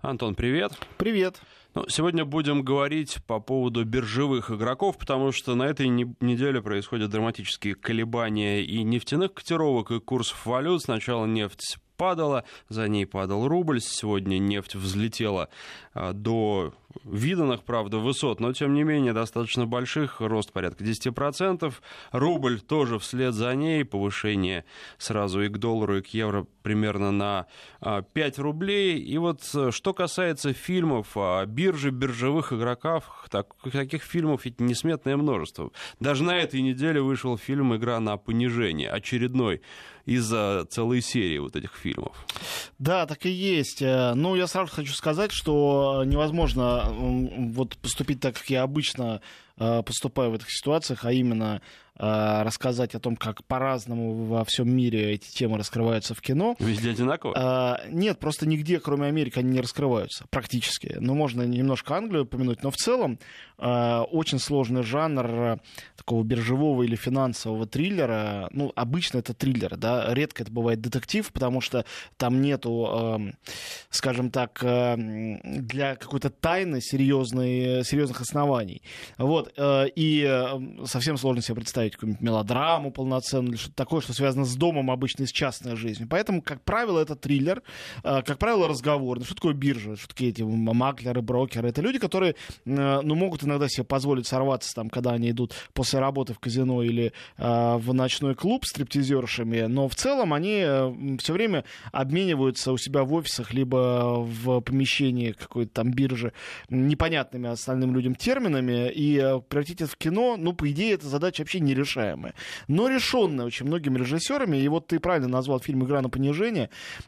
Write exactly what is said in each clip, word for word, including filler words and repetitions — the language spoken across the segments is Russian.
Антон, привет. Привет. Ну, сегодня будем говорить по поводу биржевых игроков, потому что на этой не- неделе происходят драматические колебания и нефтяных котировок, и курсов валют. Сначала нефть падала, за ней падал рубль. Сегодня нефть взлетела а, до виданных, правда, высот, но, тем не менее, достаточно больших, рост порядка десять процентов. Рубль тоже вслед за ней, повышение сразу и к доллару, и к евро примерно на а, пять рублей. И вот что касается фильмов о бирже, биржевых игроках, так, таких фильмов ведь несметное множество. Даже на этой неделе вышел фильм «Игра на понижение», очередной из-за целой серии вот этих фильмов. Да, так и есть. Ну, я сразу хочу сказать, что невозможно вот поступить так, как я обычно поступаю в этих ситуациях, а именно рассказать о том, как по-разному во всем мире эти темы раскрываются в кино. Везде одинаково? А, нет, просто нигде, кроме Америки, они не раскрываются практически. Ну, можно немножко Англию упомянуть, но в целом а, очень сложный жанр такого биржевого или финансового триллера. Ну, обычно это триллер, да, редко это бывает детектив, потому что там нету, а, скажем так, а, для какой-то тайны серьезной, серьезных оснований. Вот, а, и совсем сложно себе представить какую-нибудь мелодраму полноценную или что-то такое, что связано с домом, обычно, и с частной жизнью. Поэтому, как правило, это триллер, как правило, разговорный. Что такое биржа? Что такие эти маклеры, брокеры? Это люди, которые, ну, могут иногда себе позволить сорваться, там, когда они идут после работы в казино или э, в ночной клуб с стриптизершами, но в целом они все время обмениваются у себя в офисах либо в помещении какой-то там биржи непонятными остальным людям терминами, и превратить это в кино, ну, по идее, эта задача вообще не решаемая, но решенная очень многими режиссерами. И вот ты правильно назвал фильм «Игра на понижение».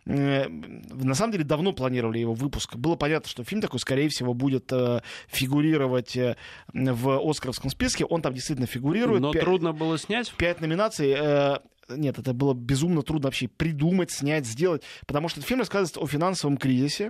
На самом деле давно планировали его выпуск. Было понятно, что фильм такой, скорее всего, будет фигурировать в оскаровском списке. Он там действительно фигурирует. Но Пя- трудно было снять? Пять номинаций. Нет, это было безумно трудно вообще придумать, снять, сделать. Потому что этот фильм рассказывает о финансовом кризисе,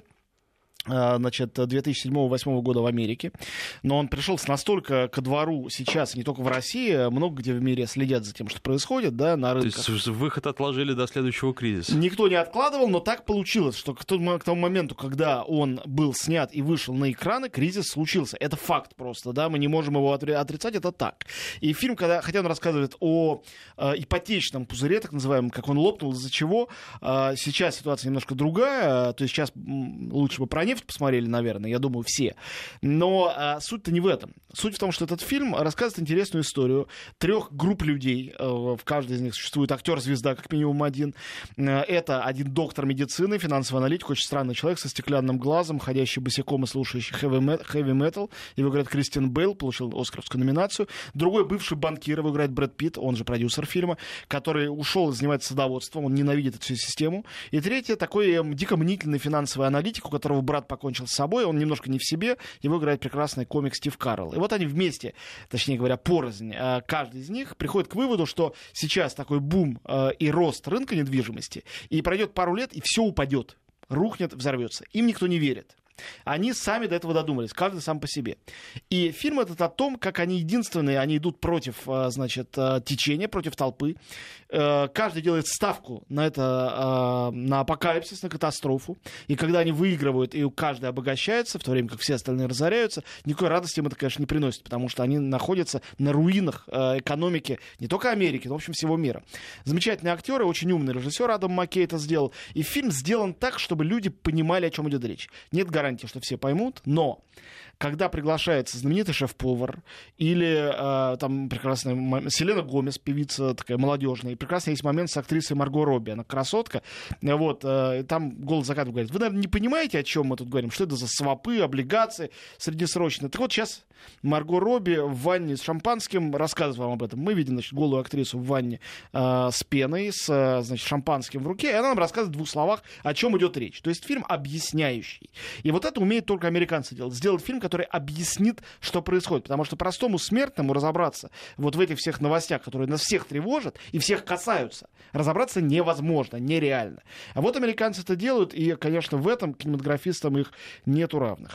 значит, две тысячи седьмого-две тысячи восьмого года в Америке. Но он пришел настолько ко двору сейчас, не только в России, много где в мире следят за тем, что происходит, да, на рынках. То есть выход отложили до следующего кризиса? Никто не откладывал, но так получилось, что к тому, к тому моменту, когда он был снят и вышел на экраны, кризис случился. Это факт просто, да, мы не можем его отрицать, это так. И фильм, когда, хотя он рассказывает о э, ипотечном пузыре, так называемом, как он лопнул, из-за чего, э, сейчас ситуация немножко другая, то есть сейчас лучше бы про нефть посмотрели, наверное, я думаю, все. Но а, суть-то не в этом. Суть в том, что этот фильм рассказывает интересную историю трех групп людей. В каждой из них существует актер-звезда, как минимум один. Это один доктор медицины, финансовый аналитик, очень странный человек со стеклянным глазом, ходящий босиком и слушающий хэви-метал. Его играет Кристиан Бейл, получил оскаровскую номинацию. Другой бывший банкир, его играет Брэд Питт, он же продюсер фильма, который ушел и занимается садоводством, он ненавидит эту всю систему. И третий такой дико мнительный финансовый аналитик, у которого брат покончил с собой, он немножко не в себе, его играет прекрасный комик Стив Карелл. И вот они вместе, точнее говоря, порознь, каждый из них приходит к выводу, что сейчас такой бум и рост рынка недвижимости, и пройдет пару лет, и все упадет, рухнет, взорвется. Им никто не верит. Они сами до этого додумались, каждый сам по себе. И фильм этот о том, как они единственные, они идут против, значит, течения, против толпы. Каждый делает ставку на это, на апокалипсис, на катастрофу. И когда они выигрывают, и каждый обогащается, в то время как все остальные разоряются, никакой радости им это, конечно, не приносит, потому что они находятся на руинах экономики не только Америки, но, в общем, всего мира. Замечательные актеры, очень умный режиссер Адам Маккей это сделал. И фильм сделан так, чтобы люди понимали, о чем идет речь. Нет гарантии, что все поймут, но когда приглашается знаменитый шеф-повар или э, там прекрасная Селена Гомес, певица такая молодежная, и прекрасно есть момент с актрисой Марго Робби, она красотка, вот, э, там голос закатов говорит, вы, наверное, не понимаете, о чем мы тут говорим, что это за свопы, облигации среднесрочные. Так вот сейчас Марго Робби в ванне с шампанским рассказывает вам об этом. Мы видим, значит, голую актрису в ванне э, с пеной, с, э, значит, шампанским в руке, и она нам рассказывает в двух словах, о чем идет речь. То есть фильм объясняющий. И вот это умеют только американцы делать. Сделать фильм, который объяснит, что происходит. Потому что простому смертному разобраться вот в этих всех новостях, которые нас всех тревожат и всех касаются, разобраться невозможно, нереально. А вот американцы это делают, и, конечно, в этом кинематографистам их нету равных.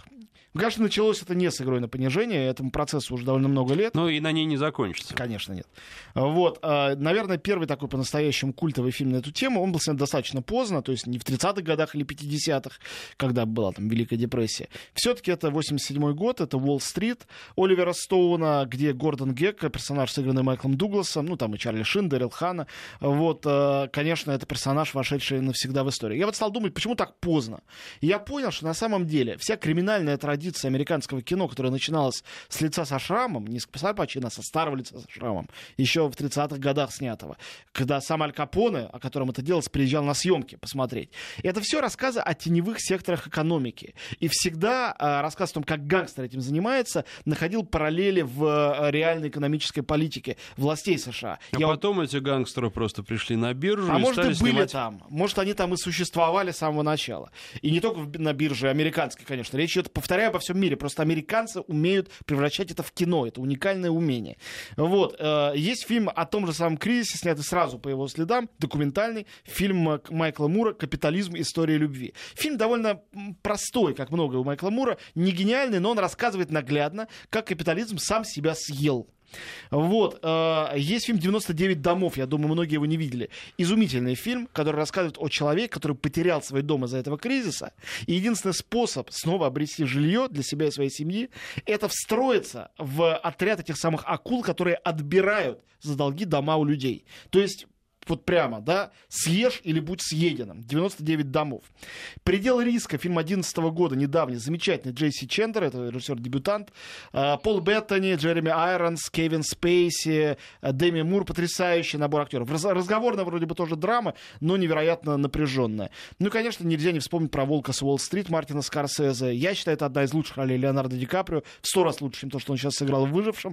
Конечно, началось это не с «Игрой на понижение», этому процессу уже довольно много лет. Ну и на ней не закончится. Конечно, нет. Вот, наверное, первый такой по-настоящему культовый фильм на эту тему, он был снят достаточно поздно, то есть не в тридцатых годах или пятидесятых, когда была там Великая депрессия. Все-таки это восемьдесят седьмой год, это «Уолл-стрит» Оливера Стоуна, где Гордон Гекко, персонаж, сыгранный Майклом Дугласом, ну там и Чарли Шин, Дэрил Ханна. Вот, конечно, это персонаж, вошедший навсегда в историю. Я вот стал думать, почему так поздно. И я понял, что на самом деле вся криминальная традиция американского кино, которая начиналась с «Лица со шрамом», не с Аль Пачино, а со «Старого лица со шрамом», еще в тридцатых годах снятого, когда сам Аль Капоне, о котором это делалось, приезжал на съемки посмотреть. И это все рассказы о теневых секторах экономики. И всегда э, рассказ о том, как гангстер этим занимается, находил параллели в э, реальной экономической политике властей США. А Я потом вот... эти гангстеры просто пришли на биржу а и может стали и были снимать... там, может они там и существовали с самого начала. И не только на бирже американской, конечно. Речь идет, повторяю, обо всем мире. Просто американцы умеют превращать это в кино. Это уникальное умение. Вот. Есть фильм о том же самом кризисе, снятый сразу по его следам, документальный фильм Майкла Мура «Капитализм. История любви». Фильм довольно простой, как много у Майкла Мура, не гениальный, но он рассказывает наглядно, как капитализм сам себя съел. Вот, э, есть фильм «девяносто девять домов», я думаю, многие его не видели. Изумительный фильм, который рассказывает о человеке, который потерял свой дом из-за этого кризиса. И единственный способ снова обрести жилье для себя и своей семьи — это встроиться в отряд этих самых акул, которые отбирают за долги дома у людей. То есть вот прямо, да, съешь или будь съеденным. девяносто девять домов. «Предел риска», фильм две тысячи одиннадцатого года, недавний, замечательный. Джейси Чендлер, это режиссер-дебютант. Пол Беттани, Джереми Айронс, Кевин Спейси, Деми Мур. Потрясающий набор актеров. Разговорная вроде бы тоже драма, но невероятно напряженная. Ну и, конечно, нельзя не вспомнить про «Волка с Уолл-стрит» Мартина Скорсезе. Я считаю, это одна из лучших ролей Леонардо Ди Каприо. В сто раз лучше, чем то, что он сейчас сыграл в «Выжившем».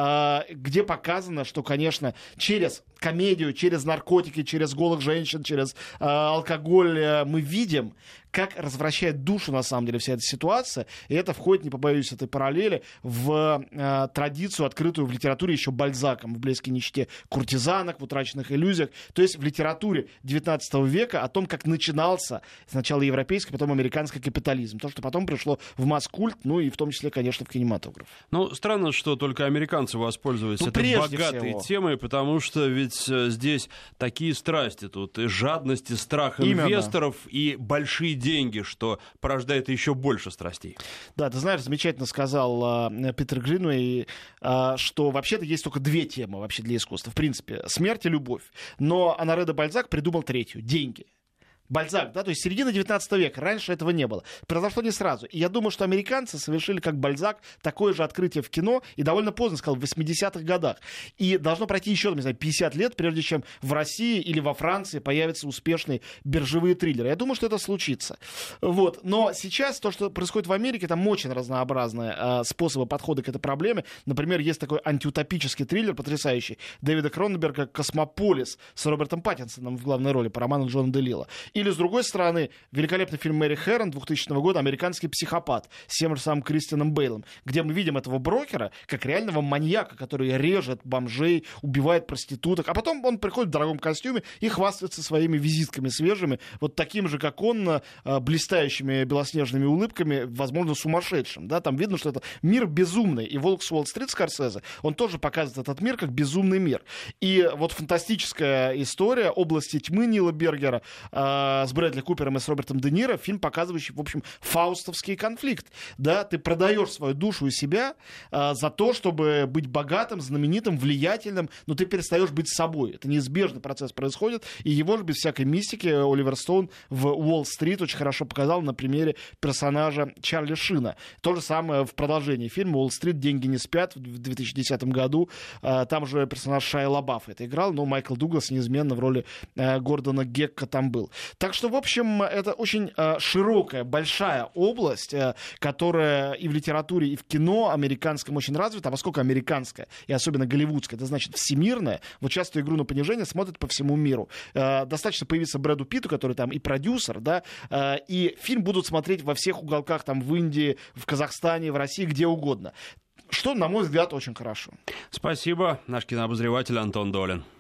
Где показано, что, конечно, через комедию, через наркотики, через голых женщин, через э, алкоголь э, мы видим, как развращает душу, на самом деле, вся эта ситуация. И это входит, не побоюсь этой параллели, в э, традицию, открытую в литературе еще Бальзаком, в «Блеске нищете» куртизанок, в «Утраченных иллюзиях». То есть в литературе девятнадцатого века о том, как начинался сначала европейский, потом американский капитализм. То, что потом пришло в масс-культ, ну и в том числе, конечно, в кинематограф. Ну, странно, что только американцы воспользовались ну, этой богатой всего. темой, потому что ведь здесь такие страсти тут, и жадность, и страх Именно. инвесторов, и большие деньги, что порождает еще больше страстей. Да, ты знаешь, замечательно сказал э, Питер Гринвей, э, что вообще-то есть только две темы вообще для искусства. В принципе, смерть и любовь. Но Оноре де Бальзак придумал третью — деньги. Бальзак, да, то есть середина девятнадцатого века, раньше этого не было. Произошло не сразу. И я думаю, что американцы совершили, как Бальзак, такое же открытие в кино, и довольно поздно, сказал, в восьмидесятых годах. И должно пройти еще, не знаю, пятьдесят лет, прежде чем в России или во Франции появятся успешные биржевые триллеры. Я думаю, что это случится. Вот. Но сейчас то, что происходит в Америке, там очень разнообразные э, способы подхода к этой проблеме. Например, есть такой антиутопический триллер потрясающий Дэвида Кроненберга «Космополис» с Робертом Паттинсоном в главной роли по роману Джона Делила. Или, с другой стороны, великолепный фильм Мэри Хэрон двухтысячного года «Американский психопат» с тем же самым Кристианом Бейлом, где мы видим этого брокера как реального маньяка, который режет бомжей, убивает проституток, а потом он приходит в дорогом костюме и хвастается своими визитками свежими, вот таким же, как он, блистающими белоснежными улыбками, возможно, сумасшедшим. Да? Там видно, что это мир безумный. И «Волк с Уолл-стрит» Скорсезе, он тоже показывает этот мир как безумный мир. И вот фантастическая история «Области тьмы» Нила Бергера с Брэдли Купером и с Робертом Де Ниро, фильм, показывающий, в общем, фаустовский конфликт. Да, ты продаешь свою душу и себя а, за то, чтобы быть богатым, знаменитым, влиятельным, но ты перестаешь быть собой. Это неизбежный процесс происходит, и его же без всякой мистики Оливер Стоун в «Уолл-стрит» очень хорошо показал на примере персонажа Чарли Шина. То же самое в продолжении фильма «Уолл-стрит. Деньги не спят» в две тысячи десятом году. А, там же персонаж Шайа Лабаф это играл, но Майкл Дуглас неизменно в роли а, Гордона Гекко там был. Так что, в общем, это очень э, широкая, большая область, э, которая и в литературе, и в кино американском очень развита. А поскольку американская, и особенно голливудская, это значит всемирная, вот часто «Игру на понижение» смотрят по всему миру. Э, достаточно появиться Брэду Питту, который там и продюсер, да, э, и фильм будут смотреть во всех уголках, там, в Индии, в Казахстане, в России, где угодно. Что, на мой взгляд, очень хорошо. Спасибо. Наш кинообозреватель Антон Долин.